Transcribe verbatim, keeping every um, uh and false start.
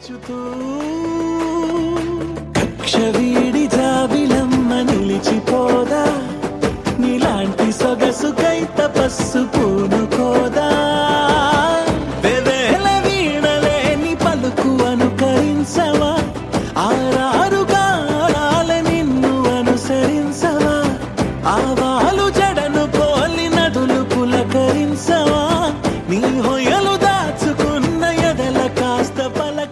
పెంచుతూ కక్ష వీడి జాబిలమ్మ నిలిచిపోదా నీలాంటి సొగసుకై తపస్సు పూనుకోదా వెవేల వీణలేని పలుకు అనుకరించవ